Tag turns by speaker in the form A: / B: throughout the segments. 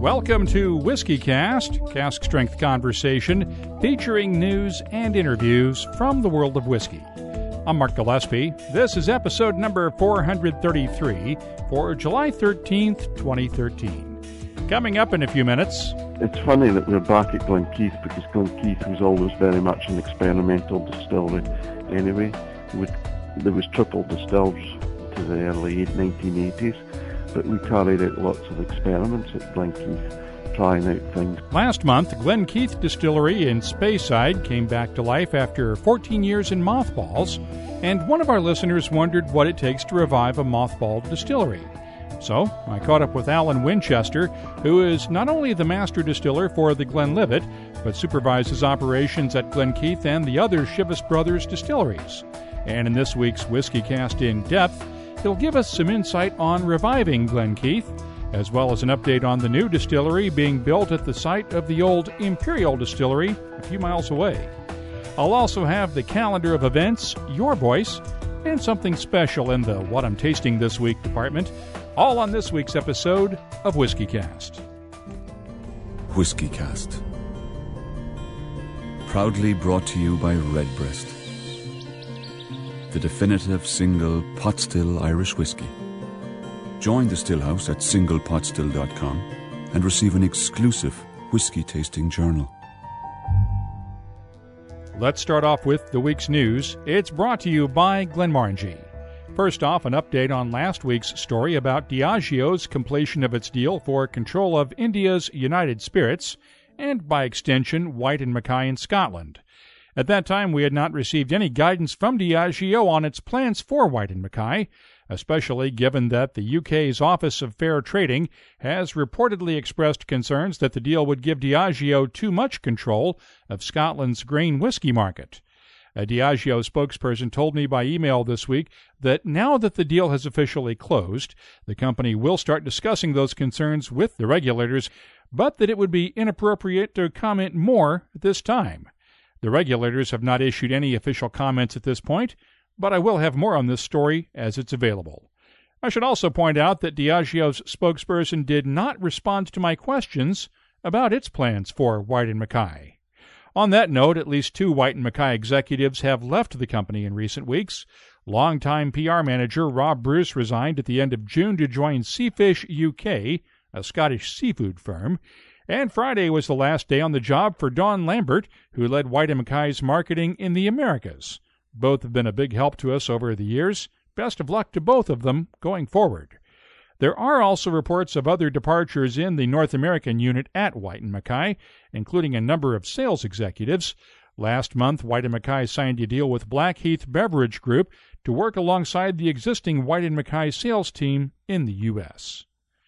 A: Welcome to WhiskeyCast, cask strength conversation featuring news and interviews from the world of whiskey. I'm Mark Gillespie. This is episode number 433 for July 13th, 2013. Coming up in a few minutes.
B: It's funny that we're back at Glenkeith because Glenkeith was always very much an experimental distillery. Anyway, there was triple distilled to the early 1980s. But we carried out lots of experiments at Glenkeith, trying out things.
A: Last month, Glenkeith Distillery in Speyside came back to life after 14 years in mothballs, and one of our listeners wondered what it takes to revive a mothballed distillery. So I caught up with Alan Winchester, who is not only the master distiller for the Glenlivet, but supervises operations at Glenkeith and the other Chivas Brothers distilleries. And in this week's WhiskeyCast In Depth, he'll give us some insight on reviving Glenkeith, as well as an update on the new distillery being built at the site of the old Imperial Distillery a few miles away. I'll also have the calendar of events, your voice, and something special in the What I'm Tasting This Week department, all on this week's episode of WhiskeyCast.
C: WhiskeyCast. Proudly brought to you by Redbreast, the definitive single pot still Irish whiskey. Join the Stillhouse at singlepotstill.com and receive an exclusive whiskey tasting journal.
A: Let's start off with the week's news. It's brought to you by Glenmorangie. First off, an update on last week's story about Diageo's completion of its deal for control of India's United Spirits, and by extension, White & Mackay in Scotland. At that time, we had not received any guidance from Diageo on its plans for White & Mackay, especially given that the UK's Office of Fair Trading has reportedly expressed concerns that the deal would give Diageo too much control of Scotland's grain whisky market. A Diageo spokesperson told me by email this week that now that the deal has officially closed, the company will start discussing those concerns with the regulators, but that it would be inappropriate to comment more at this time. The regulators have not issued any official comments at this point, but I will have more on this story as it's available. I should also point out that Diageo's spokesperson did not respond to my questions about its plans for White & Mackay. On that note, at least two White & Mackay executives have left the company in recent weeks. Longtime PR manager Rob Bruce resigned at the end of June to join Seafish UK, a Scottish seafood firm. And Friday was the last day on the job for Don Lambert, who led White & Mackay's marketing in the Americas. Both have been a big help to us over the years. Best of luck to both of them going forward. There are also reports of other departures in the North American unit at White & Mackay, including a number of sales executives. Last month, White & Mackay signed a deal with Blackheath Beverage Group to work alongside the existing White & Mackay sales team in the U.S.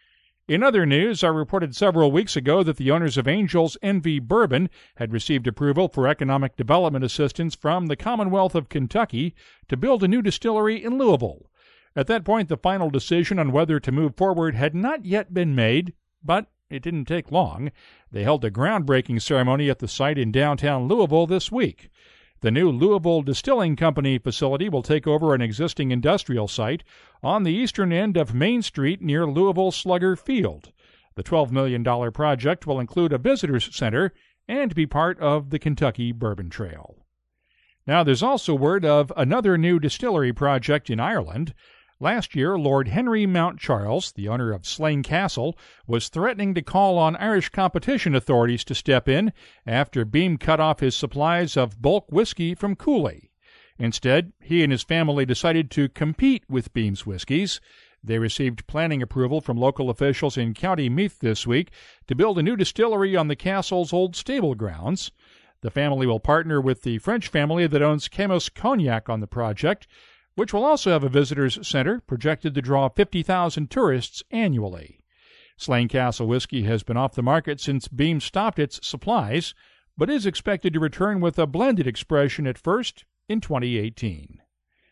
A: In other news, I reported several weeks ago that the owners of Angel's Envy Bourbon had received approval for economic development assistance from the Commonwealth of Kentucky to build a new distillery in Louisville. At that point, the final decision on whether to move forward had not yet been made, but it didn't take long. They held a groundbreaking ceremony at the site in downtown Louisville this week. The new Louisville Distilling Company facility will take over an existing industrial site on the eastern end of Main Street near Louisville Slugger Field. The $12 million project will include a visitors center and be part of the Kentucky Bourbon Trail. Now, there's also word of another new distillery project in Ireland. Last year, Lord Henry Mount Charles, the owner of Slane Castle, was threatening to call on Irish competition authorities to step in after Beam cut off his supplies of bulk whiskey from Cooley. Instead, he and his family decided to compete with Beam's whiskies. They received planning approval from local officials in County Meath this week to build a new distillery on the castle's old stable grounds. The family will partner with the French family that owns Camos Cognac on the project, which will also have a visitors center projected to draw 50,000 tourists annually. Slane Castle whiskey has been off the market since Beam stopped its supplies, but is expected to return with a blended expression at first in 2018.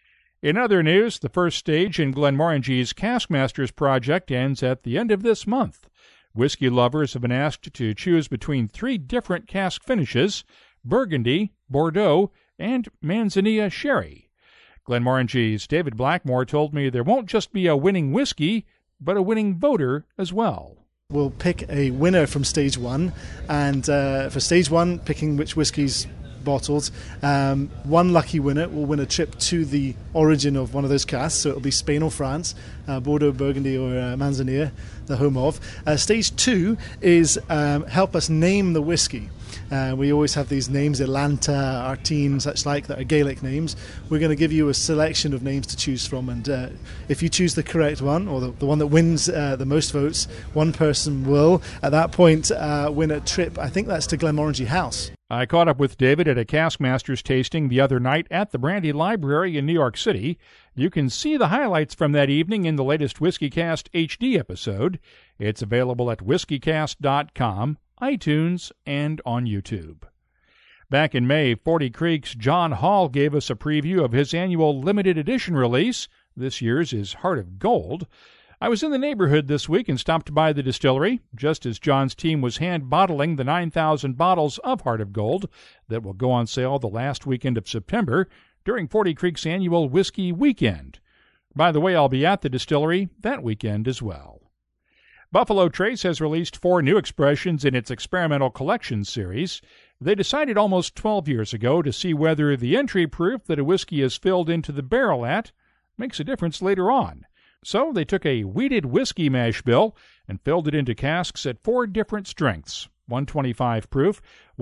A: In other news, the first stage in Glenmorangie's Caskmasters project ends at the end of this month. Whiskey lovers have been asked to choose between 3 different cask finishes: Burgundy, Bordeaux, and Manzanilla Sherry. Glenmorangie's David Blackmore told me there won't just be a winning whiskey, but a winning voter as well.
D: We'll pick a winner from Stage 1, and for Stage 1, picking which whiskies bottled, one lucky winner will win a trip to the origin of one of those casks, so it'll be Spain or France, Bordeaux, Burgundy or Manzanilla, the home of. Stage 2 is help us name the whiskey. We always have these names, Atlanta, Artine, such like, that are Gaelic names. We're going to give you a selection of names to choose from, and if you choose the correct one, or the one that wins the most votes, one person will, at that point, win a trip. I think that's to Glenmorangie House.
A: I caught up with David at a Caskmasters tasting the other night at the Brandy Library in New York City. You can see the highlights from that evening in the latest WhiskyCast HD episode. It's available at whiskycast.com, iTunes, and on YouTube. Back in May, 40 Creek's John Hall gave us a preview of his annual limited edition release. This year's is Heart of Gold. I was in the neighborhood this week and stopped by the distillery, just as John's team was hand-bottling the 9,000 bottles of Heart of Gold that will go on sale the last weekend of September during 40 Creek's annual Whiskey Weekend. By the way, I'll be at the distillery that weekend as well. Buffalo Trace has released 4 new expressions in its experimental collection series. They decided almost 12 years ago to see whether the entry proof that a whiskey is filled into the barrel at makes a difference later on. So they took a wheated whiskey mash bill and filled it into casks at 4 different strengths: 125 proof,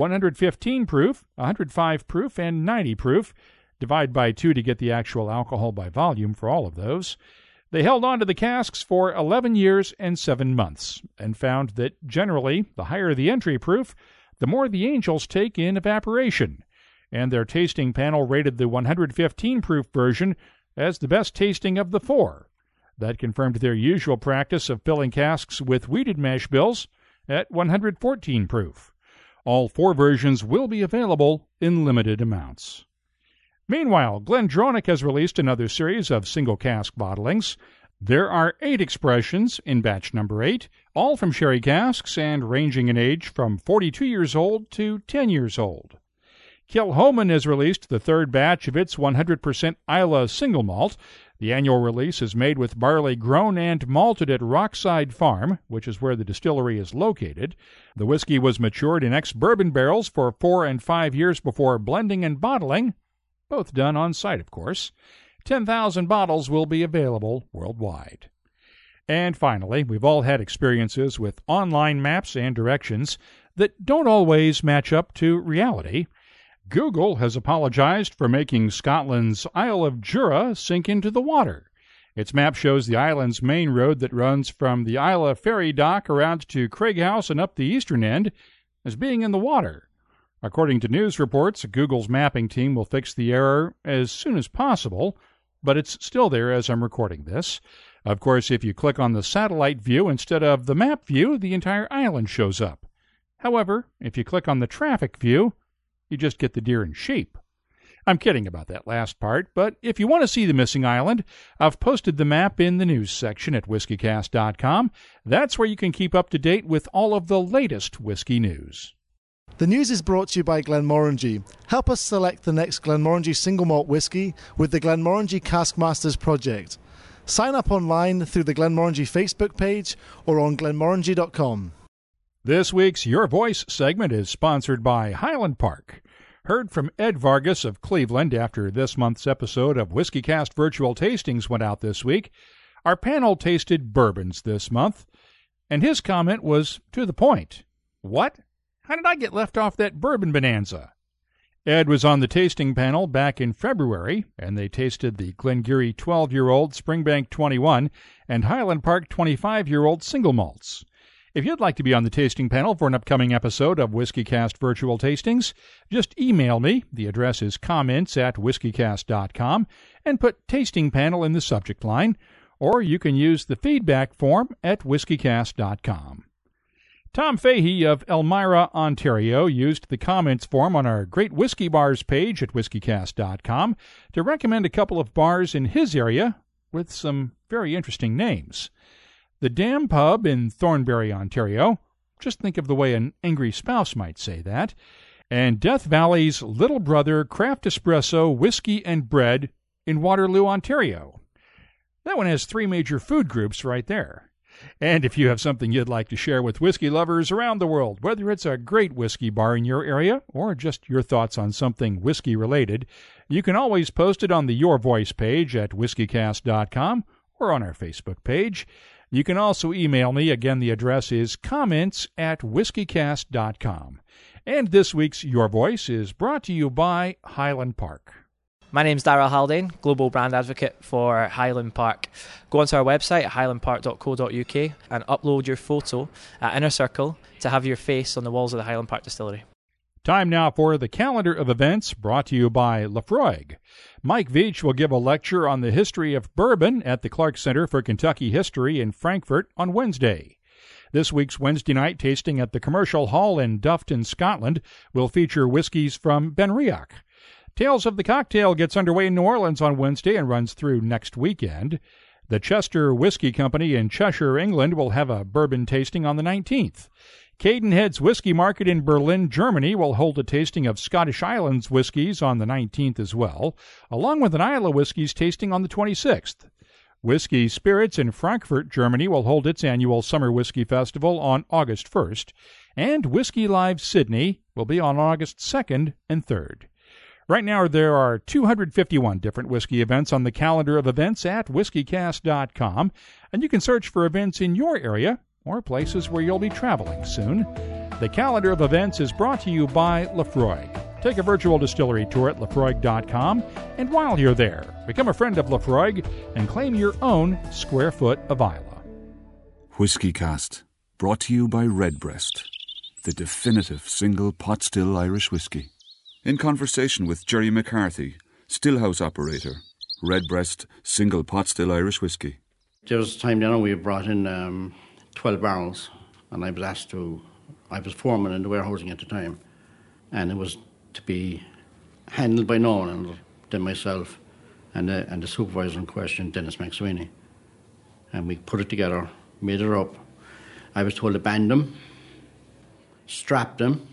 A: 115 proof, 105 proof, and 90 proof. Divide by 2 to get the actual alcohol by volume for all of those. They held on to the casks for 11 years and 7 months and found that generally the higher the entry proof, the more the angels take in evaporation. And their tasting panel rated the 115 proof version as the best tasting of the 4. That confirmed their usual practice of filling casks with wheated mash bills at 114 proof. All 4 versions will be available in limited amounts. Meanwhile, GlenDronach has released another series of single cask bottlings. There are 8 expressions in batch number 8, all from sherry casks and ranging in age from 42 years old to 10 years old. Kilchoman has released the 3rd batch of its 100% Islay single malt. The annual release is made with barley grown and malted at Rockside Farm, which is where the distillery is located. The whiskey was matured in ex-bourbon barrels for 4 and 5 years before blending and bottling, both done on site, of course. 10,000 bottles will be available worldwide. And finally, we've all had experiences with online maps and directions that don't always match up to reality. Google has apologized for making Scotland's Isle of Jura sink into the water. Its map shows the island's main road that runs from the Islay ferry dock around to Craighouse and up the eastern end as being in the water. According to news reports, Google's mapping team will fix the error as soon as possible, but it's still there as I'm recording this. Of course, if you click on the satellite view instead of the map view, the entire island shows up. However, if you click on the traffic view, you just get the deer and sheep. I'm kidding about that last part, but if you want to see the missing island, I've posted the map in the news section at whiskycast.com. That's where you can keep up to date with all of the latest whiskey news.
D: The news is brought to you by Glenmorangie. Help us select the next Glenmorangie single malt whiskey with the Glenmorangie Caskmasters project. Sign up online through the Glenmorangie Facebook page or on glenmorangie.com.
A: This week's Your Voice segment is sponsored by Highland Park. Heard from Ed Vargas of Cleveland after this month's episode of WhiskyCast Virtual Tastings went out this week. Our panel tasted bourbons this month, and his comment was to the point. What? How did I get left off that bourbon bonanza? Ed was on the tasting panel back in February, and they tasted the Glengarry 12-year-old Springbank 21 and Highland Park 25-year-old single malts. If you'd like to be on the tasting panel for an upcoming episode of WhiskyCast Virtual Tastings, just email me. The address is comments@whiskycast.com and put Tasting Panel in the subject line, or you can use the feedback form at whiskycast.com. Tom Fahey of Elmira, Ontario, used the comments form on our Great Whiskey Bars page at whiskycast.com to recommend a couple of bars in his area with some very interesting names. The Dam Pub in Thornbury, Ontario. Just think of the way an angry spouse might say that. And Death Valley's Little Brother Craft Espresso Whiskey and Bread in Waterloo, Ontario. That one has 3 major food groups right there. And if you have something you'd like to share with whiskey lovers around the world, whether it's a great whiskey bar in your area or just your thoughts on something whiskey related, you can always post it on the Your Voice page at whiskeycast.com or on our Facebook page. You can also email me. Again, the address is comments@whiskeycast.com. And this week's Your Voice is brought to you by Highland Park.
E: My name's Darrell Haldane, Global Brand Advocate for Highland Park. Go onto our website at highlandpark.co.uk and upload your photo at Inner Circle to have your face on the walls of the Highland Park Distillery.
A: Time now for the calendar of events brought to you by Laphroaig. Mike Veach will give a lecture on the history of bourbon at the Clark Center for Kentucky History in Frankfurt on Wednesday. This week's Wednesday night tasting at the Commercial Hall in Dufton, Scotland, will feature whiskies from Benriach. Tales of the Cocktail gets underway in New Orleans on Wednesday and runs through next weekend. The Chester Whiskey Company in Cheshire, England, will have a bourbon tasting on the 19th. Cadenhead's Whiskey Market in Berlin, Germany, will hold a tasting of Scottish Islands whiskies on the 19th as well, along with an Islay whiskies tasting on the 26th. Whiskey Spirits in Frankfurt, Germany, will hold its annual Summer Whiskey Festival on August 1st, and Whiskey Live Sydney will be on August 2nd and 3rd. Right now, there are 251 different whiskey events on the calendar of events at whiskeycast.com, and you can search for events in your area or places where you'll be traveling soon. The calendar of events is brought to you by Laphroaig. Take a virtual distillery tour at laphroaig.com, and while you're there, become a friend of Laphroaig and claim your own square foot of Islay.
C: Whiskeycast, brought to you by Redbreast, the definitive single pot still Irish whiskey. In conversation with Jerry McCarthy, stillhouse operator, Redbreast single pot still Irish whiskey.
F: There was a time then we brought in 12 barrels, and I was foreman in the warehousing at the time, and it was to be handled by no one other than myself and the supervisor in question, Dennis McSweeney. And we put it together, made it up. I was told to band them, strap them,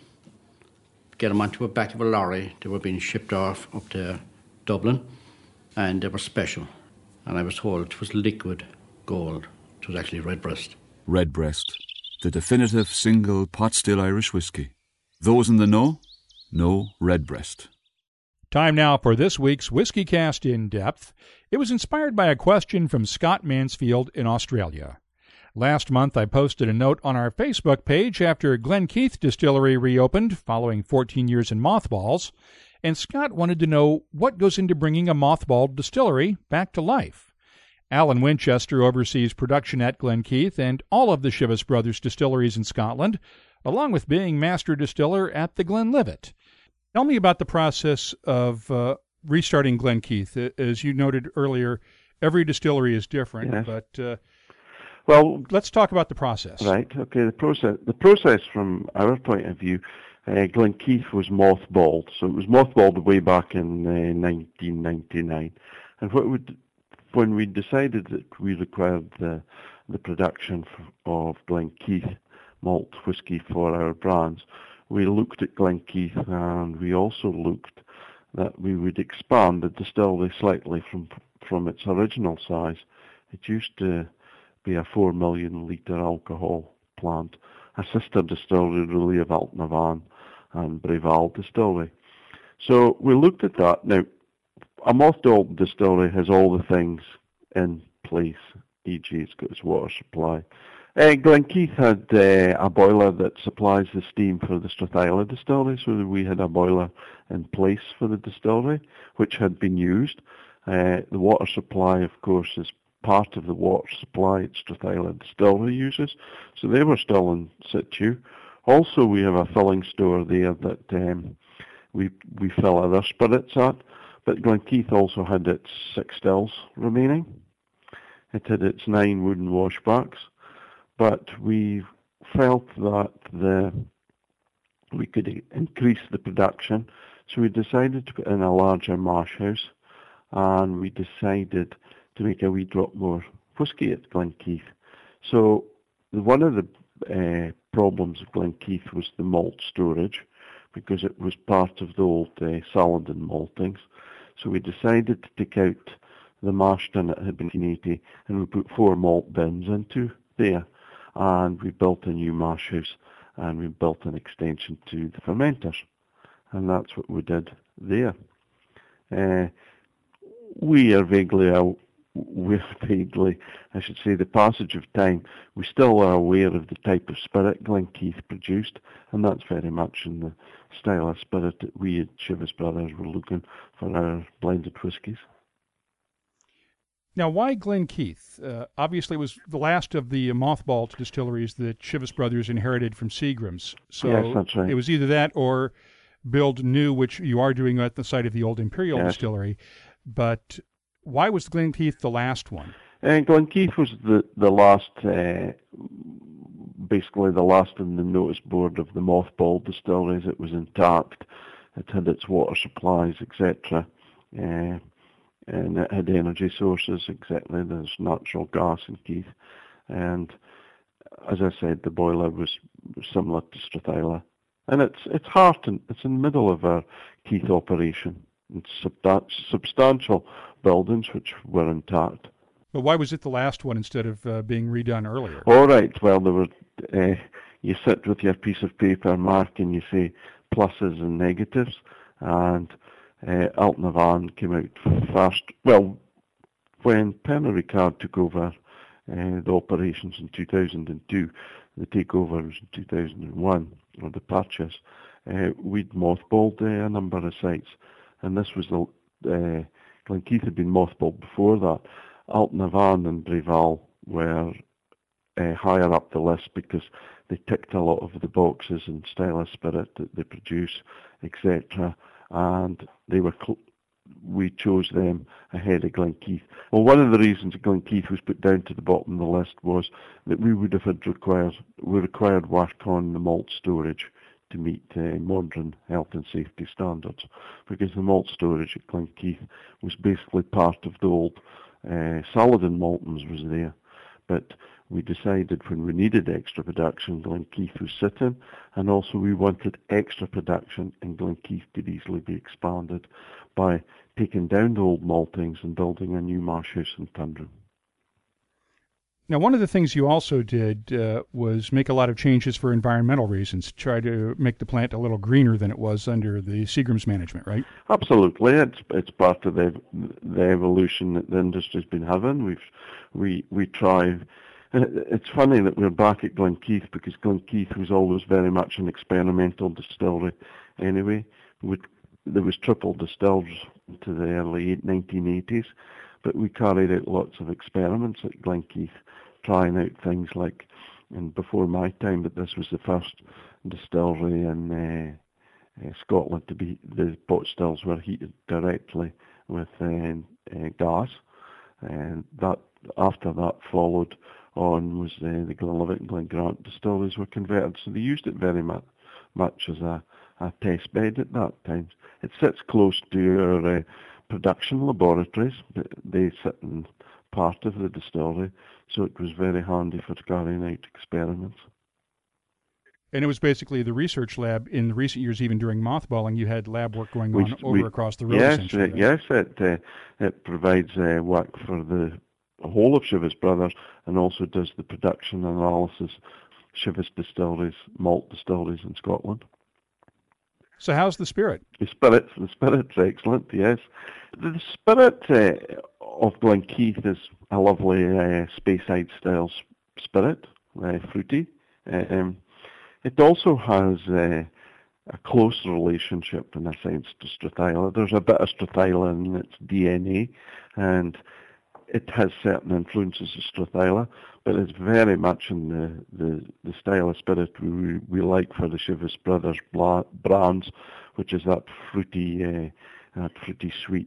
F: get them onto the back of a lorry. They were being shipped off up to Dublin, and they were special. And I was told it was liquid gold. It was actually Redbreast.
C: Redbreast, the definitive single pot still Irish whiskey. Those in the know Redbreast.
A: Time now for this week's WhiskeyCast In Depth. It was inspired by a question from Scott Mansfield in Australia. Last month, I posted a note on our Facebook page after Glenkeith Distillery reopened following 14 years in mothballs, and Scott wanted to know what goes into bringing a mothballed distillery back to life. Alan Winchester oversees production at Glenkeith and all of the Chivas Brothers distilleries in Scotland, along with being master distiller at the Glenlivet. Tell me about the process of restarting Glenkeith. As you noted earlier, every distillery is different,
B: Yes.
A: but
B: Well,
A: let's talk about the process.
B: right, okay, the process from our point of view, Glenkeith was mothballed. So it was mothballed way back in 1999. And when we decided that we required the production of Glenkeith malt whisky for our brands, we looked at Glenkeith, and we also looked that we would expand the distillery slightly from its original size. It used to be a 4 million litre alcohol plant, a sister distillery really of Altnavan and Breval distillery. So we looked at that. Now, a mothballed distillery has all the things in place, e.g. it's got its water supply. Glenkeith had a boiler that supplies the steam for the Strathisla distillery, so we had a boiler in place for the distillery, which had been used. The water supply, of course, is part of the water supply that Strathisla distillery uses, so they were still in situ. Also, we have a filling store there that we fill other spirits at, but Glenkeith also had its 6 stills remaining. It had its 9 wooden washbacks, but we felt that we could increase the production, so we decided to put in a larger mash house, and we decided to make a wee drop more whisky at Glenkeith. So one of the problems of Glenkeith was the malt storage, because it was part of the old Saladin maltings. So we decided to take out the mash tun that had been 1980, and we put 4 malt bins into there, and we built a new mash house, and we built an extension to the fermenters, and that's what we did there. We're vaguely, I should say, the passage of time, we still are aware of the type of spirit Glenkeith produced, and that's very much in the style of spirit that we at Chivas Brothers were looking for our blended whiskies.
A: Now, why Glenkeith? Obviously, it was the last of the mothballed distilleries that Chivas Brothers inherited from Seagram's. So
B: yes, that's right.
A: It was either that or build new, which you are doing at the site of the old Imperial Distillery. But why was Glenkeith the last one?
B: Glenkeith was the last, basically the last in the notice board of the mothballed distilleries. It was intact. It had its water supplies, etc. And it had energy sources, exactly. There's natural gas in Keith. And as I said, the boiler was similar to Strathyla. And it's heart and it's in the middle of our Keith operation. It's substantial buildings which were intact.
A: But why was it the last one instead of being redone earlier?
B: All right. Well, there were. You sit with your piece of paper, Mark, and you say pluses and negatives, and Altnavan came out first. Well, when Pernod Ricard took over the operations in 2002, the takeover was in 2001, or the purchase, we'd mothballed a number of sites, and this was Glenkeith had been mothballed before that. Altnavan and Breval were higher up the list because they ticked a lot of the boxes in style of spirit that they produce, etc. And we chose them ahead of Glenkeith. Well, one of the reasons Glenkeith was put down to the bottom of the list was that we required work on the malt storage to meet modern health and safety standards, because the malt storage at Glenkeith was basically part of the old Saladin Maltons was there. But we decided when we needed extra production, Glenkeith was sitting, and also we wanted extra production, and Glenkeith could easily be expanded by taking down the old maltings and building a new mash house in Tundrum.
A: Now, one of the things you also did was make a lot of changes for environmental reasons, try to make the plant a little greener than it was under the Seagram's management, right?
B: Absolutely. It's part of the evolution that the industry's been having. We try. It's funny that we're back at Glenkeith, because Glenkeith was always very much an experimental distillery anyway. There was triple distilled to the early 1980s, but we carried out lots of experiments at Glenkeith, trying out things like, and before my time, but this was the first distillery in Scotland to be, the pot stills were heated directly with gas, and that after that followed on was the Glenlivet and Glengrant distilleries were converted, so they used it very much as a test bed at that time. It sits close to our production laboratories. They sit in part of the distillery, so it was very handy for carrying out experiments.
A: And it was basically the research lab in the recent years, even during mothballing, you had lab work going on across the road.
B: Yes,
A: essentially, right?
B: Yes, it provides work for the whole of Chivas Brothers, and also does the production analysis, Chivas distilleries, malt distilleries in Scotland.
A: So how's the spirit?
B: The spirit's excellent, yes. The spirit of Glenkeith is a lovely Speyside style spirit, fruity. It also has a close relationship, in a sense, to Strathyla. There's a bit of Strathyla in its DNA, and it has certain influences of Strathyla, but it's very much in the style of spirit we like for the Chivas Brothers brands, which is that fruity sweet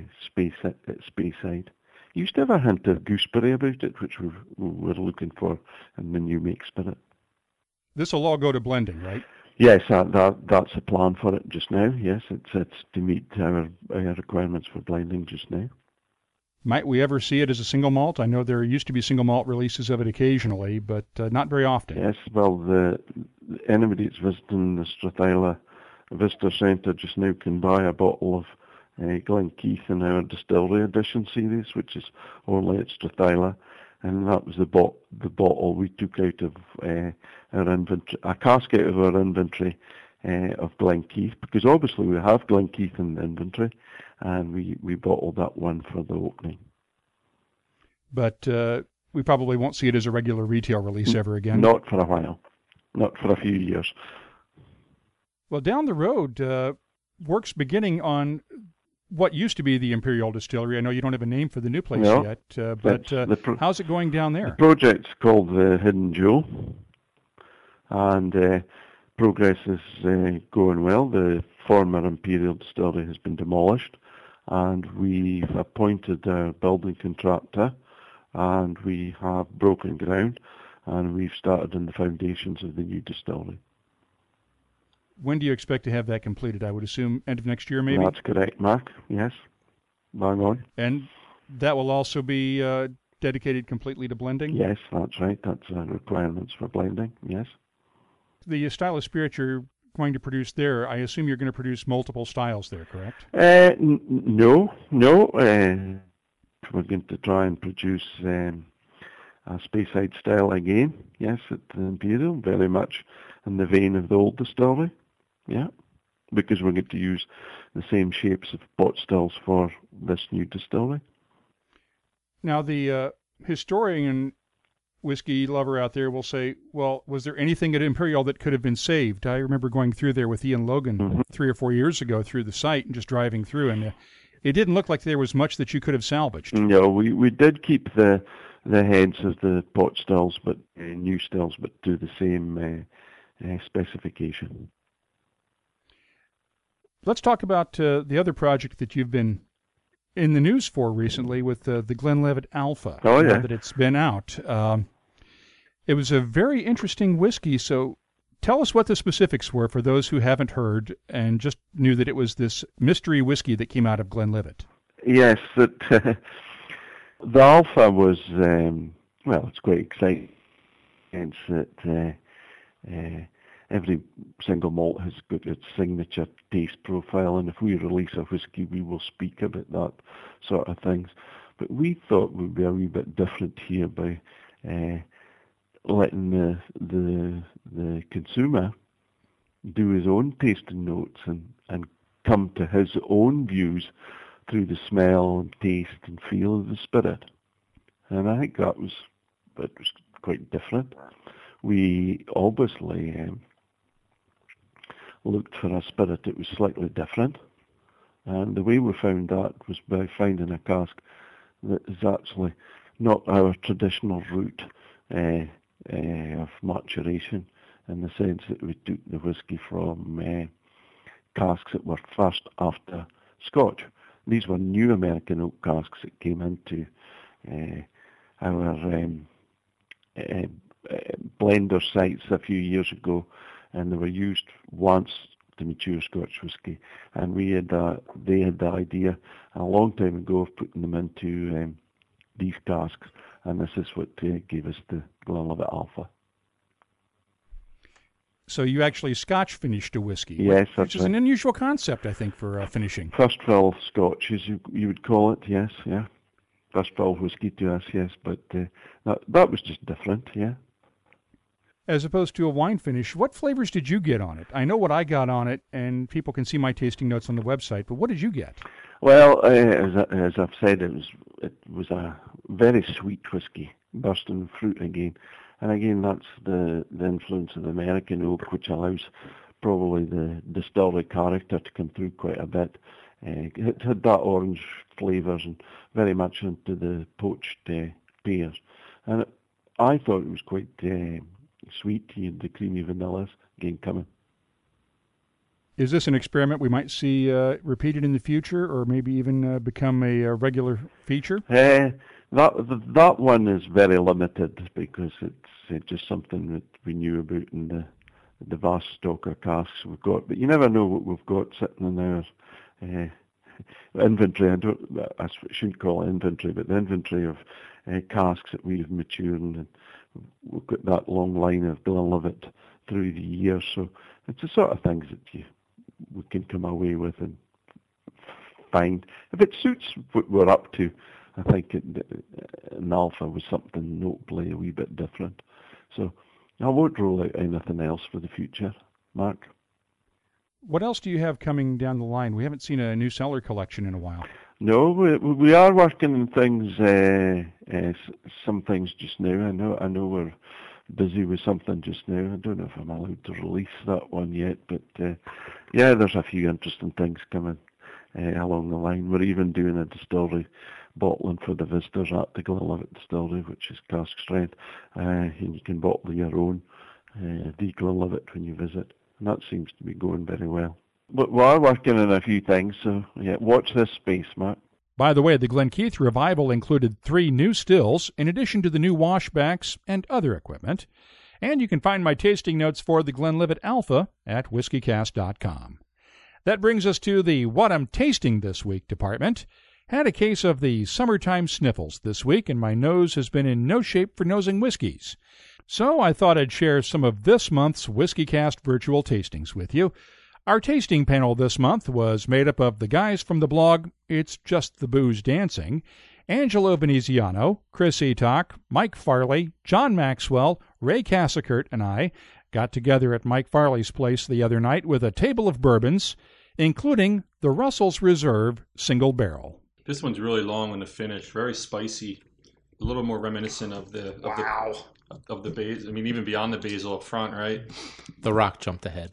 B: Speyside. You used to have a hint of gooseberry about it, which we were looking for in the new make spirit.
A: This will all go to blending, right?
B: Yes, that's the plan for it just now. Yes, it's to meet our requirements for blending just now.
A: Might we ever see it as a single malt? I know there used to be single malt releases of it occasionally, but not very often.
B: Yes, well, anybody that's visiting the Strathyla Visitor Centre just now can buy a bottle of Glenkeith in our Distillery Edition series, which is only at Strathyla. and that was the bottle we took out of our inventory, a cask out of our inventory of Glenkeith, because obviously we have Glenkeith in the inventory, and we bottled that one for the opening.
A: But we probably won't see it as a regular retail release ever again.
B: Not for a while. Not for a few years.
A: Well, down the road, work's beginning on what used to be the Imperial Distillery. I know you don't have a name for the new place yet, but how's it going down there?
B: The project's called the Hidden Jewel, and progress is going well. The former Imperial Distillery has been demolished, and we've appointed a building contractor, and we have broken ground, and we've started on the foundations of the new distillery.
A: When do you expect to have that completed? I would assume end of next year, maybe?
B: That's correct, Mark. Yes. Bang on.
A: And that will also be dedicated completely to blending?
B: Yes, that's right. That's requirements for blending, yes.
A: The style of spirit you're going to produce there, I assume you're going to produce multiple styles there, correct?
B: No. We're going to try and produce a Speyside style again, yes, at the Imperial, very much in the vein of the old distillery, yeah, because we're going to use the same shapes of pot stills for this new distillery.
A: Now, the historian whiskey lover out there will say, well, was there anything at Imperial that could have been saved? I remember going through there with Ian Logan 3 or 4 years ago through the site and just driving through, and it didn't look like there was much that you could have salvaged.
B: No, we did keep the heads of the pot stills, but new stills, but to the same specification.
A: Let's talk about the other project that you've been in the news for recently with the Glenlivet Alpha.
B: Oh, yeah.
A: Now that it's been out. It was a very interesting whiskey, so tell us what the specifics were for those who haven't heard and just knew that it was this mystery whiskey that came out of Glenlivet.
B: Yes, the Alpha was, it's quite exciting. It's that every single malt has got its signature taste profile, and if we release a whiskey, we will speak about that sort of things. But we thought we'd be a wee bit different here by letting the consumer do his own tasting notes and come to his own views through the smell and taste and feel of the spirit. And I think that was quite different. We obviously looked for a spirit that was slightly different, and the way we found that was by finding a cask that is actually not our traditional route of maturation, in the sense that we took the whiskey from casks that were first after Scotch. These were new American oak casks that came into our blender sites a few years ago, and they were used once to mature Scotch whisky. And they had the idea a long time ago of putting them into these casks, and this is what gave us the Glenlivet Alpha.
A: So you actually Scotch finished a whiskey.
B: Yes, that's
A: which is an unusual concept, I think, for finishing.
B: First fill Scotch, as you would call it, yes, yeah. First fill whiskey to us, yes, but that was just different, yeah.
A: As opposed to a wine finish, what flavors did you get on it? I know what I got on it, and people can see my tasting notes on the website, but what did you get?
B: Well, as I've said, it was a very sweet whiskey, bursting with fruit again. And again, that's the influence of the American oak, which allows probably the distillery character to come through quite a bit. It had that orange flavours and very much into the poached pears. And I thought it was quite sweet. You had the creamy vanillas again coming.
A: Is this an experiment we might see repeated in the future, or maybe even become a regular feature?
B: That one is very limited because it's just something that we knew about in the vast stock of casks we've got. But you never know what we've got sitting in our inventory. I shouldn't call it inventory, but the inventory of casks that we've matured, and we've got that long line of Glenlivet through the years. So it's the sort of things that we can come away with and find. If it suits what we're up to, I think an Alpha was something notably a wee bit different. So I won't rule out anything else for the future, Mark.
A: What else do you have coming down the line? We haven't seen a new cellar collection in a while.
B: No, we are working on things, some things just now. I know we're busy with something just now. I don't know if I'm allowed to release that one yet, but yeah, there's a few interesting things coming along the line. We're even doing a distillery bottling for the visitors at the Glenlivet Distillery, which is cask strength, and you can bottle your own the Glenlivet when you visit, and that seems to be going very well. But we are working on a few things, so yeah, watch this space, Mark.
A: By the way, the Glenkeith revival included 3 new stills, in addition to the new washbacks and other equipment. And you can find my tasting notes for the Glenlivet Alpha at whiskycast.com. That brings us to the What I'm Tasting This Week department. Had a case of the summertime sniffles this week, and my nose has been in no shape for nosing whiskeys. So I thought I'd share some of this month's WhiskyCast virtual tastings with you. Our tasting panel this month was made up of the guys from the blog It's Just the Booze Dancing, Angelo Veneziano, Chris Eatock, Mike Farley, John Maxwell, Ray Cassakert, and I got together at Mike Farley's place the other night with a table of bourbons, including the Russell's Reserve Single Barrel.
G: This one's really long on the finish, very spicy, a little more reminiscent of the basil. I mean, even beyond the basil up front, right?
H: The Rock jumped ahead.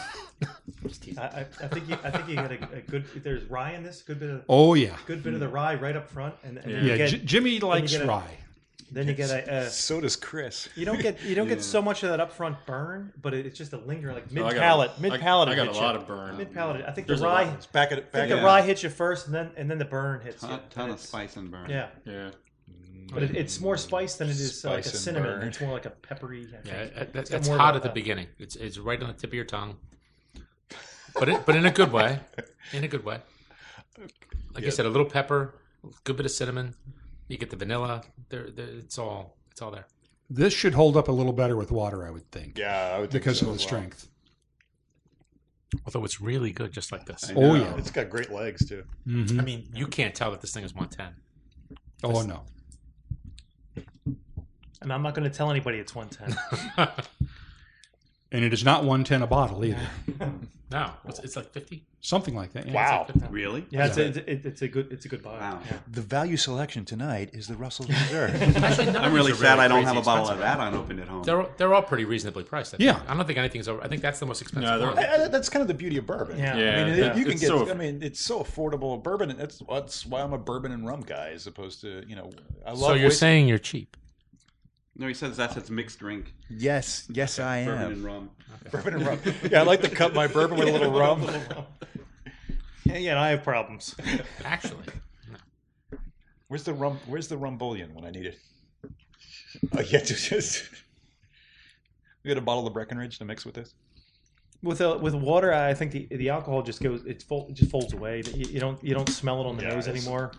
I: I think you got a good. There's rye in this. Good bit of.
A: Oh yeah,
I: good bit of the rye right up front, and then
A: yeah.
I: You get,
A: Jimmy likes rye.
I: Then you get a.
J: So does Chris.
I: You don't get so much of that up front burn, but it's just a lingering like mid palate.
G: I got a lot of burn.
I: Mid palate. I think the rye.
J: The
I: rye hits you first, and then the burn hits you.
K: Ton of spice and burn.
I: Yeah.
G: Yeah.
I: But it's more spice than it is like a cinnamon.
J: Burn.
I: It's more like a peppery.
H: Yeah, it's hot at the beginning. It's right on the tip of your tongue. But in a good way. In a good way. Like I said, a little pepper, a good bit of cinnamon. You get the vanilla. It's all there.
A: This should hold up a little better with water, I would think.
J: Yeah, I would think
A: because
J: so
A: of the strength.
H: Although it's really good just like this.
A: Oh yeah,
J: it's got great legs too.
A: Mm-hmm.
H: I mean, you can't tell that this thing is 110.
A: Oh no.
I: And I'm not going to tell anybody it's 110.
A: And it is not 110 a bottle either.
H: No, it's like 50.
A: Something like that. Yeah.
J: Wow,
H: like
K: really?
I: Yeah, it's a good buy.
K: Wow.
I: Yeah.
J: The value selection tonight is the Russell's Reserve.
H: Actually,
K: I'm really sad I don't have a bottle of that unopened at home.
H: They're all pretty reasonably priced.
A: Yeah.
H: I don't think anything's over. I think that's the most expensive one.
J: That's kind of the beauty of bourbon.
I: Yeah.
G: Yeah.
J: I mean,
G: Yeah.
J: you can
G: It's
J: get.
G: so-
J: I mean, it's so affordable. Bourbon. That's why I'm a bourbon and rum guy, as opposed to I love.
H: So you're saying you're cheap?
K: No, he says that's its mixed drink.
J: Yes, I am.
K: Bourbon and rum.
J: Bourbon and rum. Yeah, I like to cut my bourbon with a little rum.
I: Yeah, and I have problems.
H: Actually, no.
J: Where's the rum bouillon when I need it? Oh yeah, just we got a bottle of Breckenridge to mix with this.
I: With water, I think the alcohol just goes. It just folds away. You don't smell it on the nose anymore.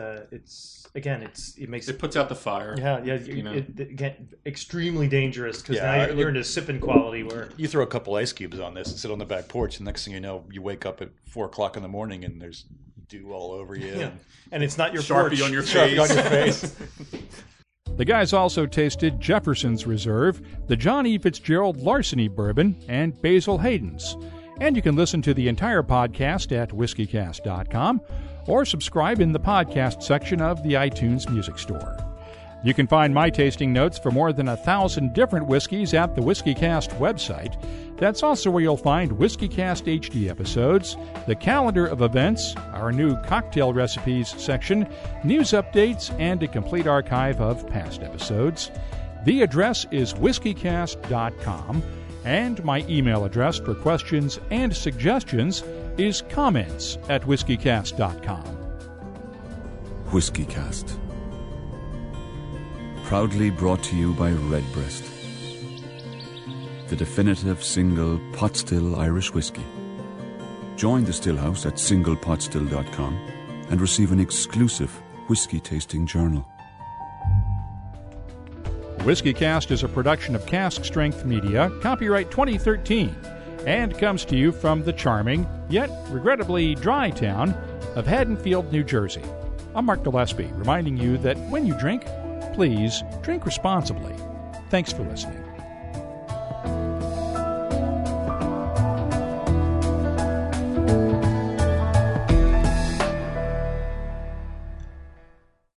G: It puts out the fire.
I: Yeah. Again, extremely dangerous because now you're into sipping quality where
J: You throw a couple ice cubes on this and sit on the back porch, and next thing you know, you wake up at 4:00 in the morning and there's dew all over you.
I: Yeah. And it's not your
G: Sharpie
I: porch.
G: on your
J: Sharpie
G: face.
J: on your face.
A: The guys also tasted Jefferson's Reserve, the John E. Fitzgerald Larceny Bourbon, and Basil Hayden's. And you can listen to the entire podcast at whiskycast.com or subscribe in the podcast section of the iTunes Music Store. You can find my tasting notes for more than 1,000 different whiskeys at the WhiskyCast website. That's also where you'll find WhiskyCast HD episodes, the calendar of events, our new cocktail recipes section, news updates, and a complete archive of past episodes. The address is whiskycast.com, and my email address for questions and suggestions is comments@whiskycast.com.
C: WhiskyCast. Proudly brought to you by Redbreast, the definitive single pot still Irish whiskey. Join the Stillhouse at singlepotstill.com and receive an exclusive whiskey tasting journal.
A: WhiskyCast is a production of Cask Strength Media, copyright 2013, and comes to you from the charming, yet regrettably dry town of Haddonfield, New Jersey. I'm Mark Gillespie, reminding you that when you drink, please drink responsibly. Thanks for listening.